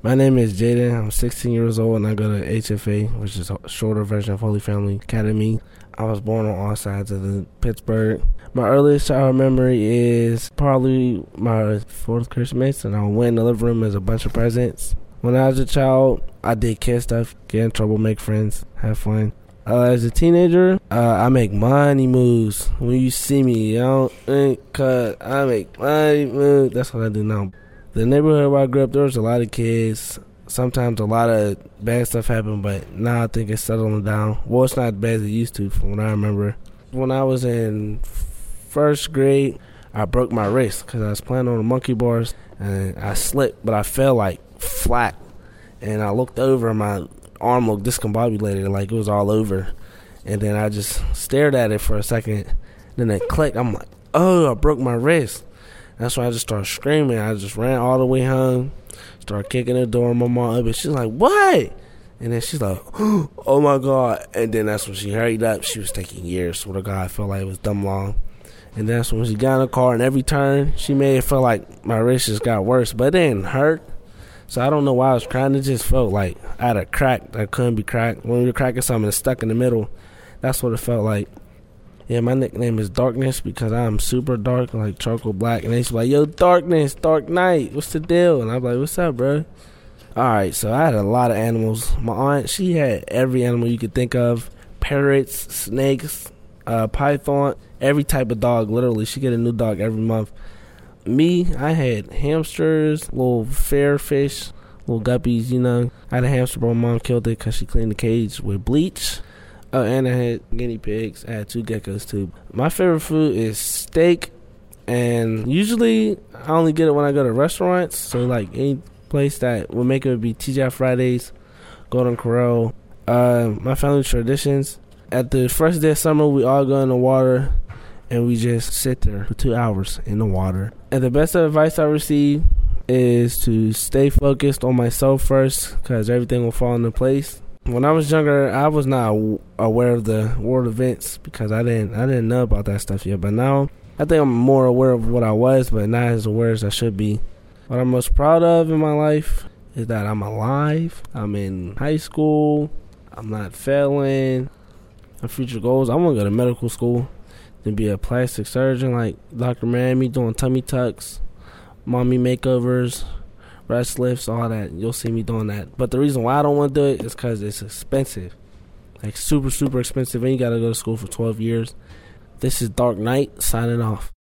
My name is Jaden. I'm 16 years old, and I go to HFA, which is a shorter version of Holy Family Academy. I was born on all sides of Pittsburgh. My earliest childhood memory is probably my fourth Christmas, and I went in the living room as a bunch of presents. When I was a child, I did kid stuff, get in trouble, make friends, have fun. As a teenager, I make money moves. When you see me, you don't think, cause I make money moves. That's what I do now. The neighborhood where I grew up, there was a lot of kids. Sometimes a lot of bad stuff happened, but now I think it's settling down. Well, it's not as bad as it used to from what I remember. When I was in first grade, I broke my wrist because I was playing on the monkey bars, and I slipped, but I fell like flat. And I looked over, and my arm looked discombobulated, like it was all over. And then I just stared at it for a second. Then it clicked. I'm like, oh, I broke my wrist. That's why I just started screaming. I just ran all the way home, started kicking the door. My mom up, and she's like, what? And then she's like, oh my God. And then that's when she hurried up. She was taking years. Swear to God, I felt like it was dumb long. And that's when she got in the car, and every turn she made it feel like my wrist just got worse. But it didn't hurt. So I don't know why I was crying. It just felt like I had a crack that couldn't be cracked. When you're cracking something that's stuck in the middle, that's what it felt like. Yeah, my nickname is Darkness because I'm super dark, like charcoal black. And they used to be like, yo, Darkness, Dark Knight, what's the deal? And I'm like, what's up, bro? All right, so I had a lot of animals. My aunt, she had every animal you could think of. Parrots, snakes, python, every type of dog, literally. She get a new dog every month. Me, I had hamsters, little fair fish, little guppies, you know. I had a hamster, but my mom killed it because she cleaned the cage with bleach. Oh, and I had guinea pigs. I had 2 geckos, too. My favorite food is steak, and usually I only get it when I go to restaurants. So, like, any place that would make it would be TGI Fridays, Golden Corral. My family traditions, at the first day of summer, we all go in the water, and we just sit there for 2 hours in the water. And the best advice I received is to stay focused on myself first, because everything will fall into place. When I was younger, I was not aware of the world events because I didn't know about that stuff yet. But now, I think I'm more aware of what I was, but not as aware as I should be. What I'm most proud of in my life is that I'm alive. I'm in high school. I'm not failing. My future goals, I want to go to medical school and be a plastic surgeon like Dr. Miami, doing tummy tucks, mommy makeovers, breast lifts, all that. You'll see me doing that. But the reason why I don't want to do it is because it's expensive. Like super, super expensive. And you got to go to school for 12 years. This is Dark Knight signing off.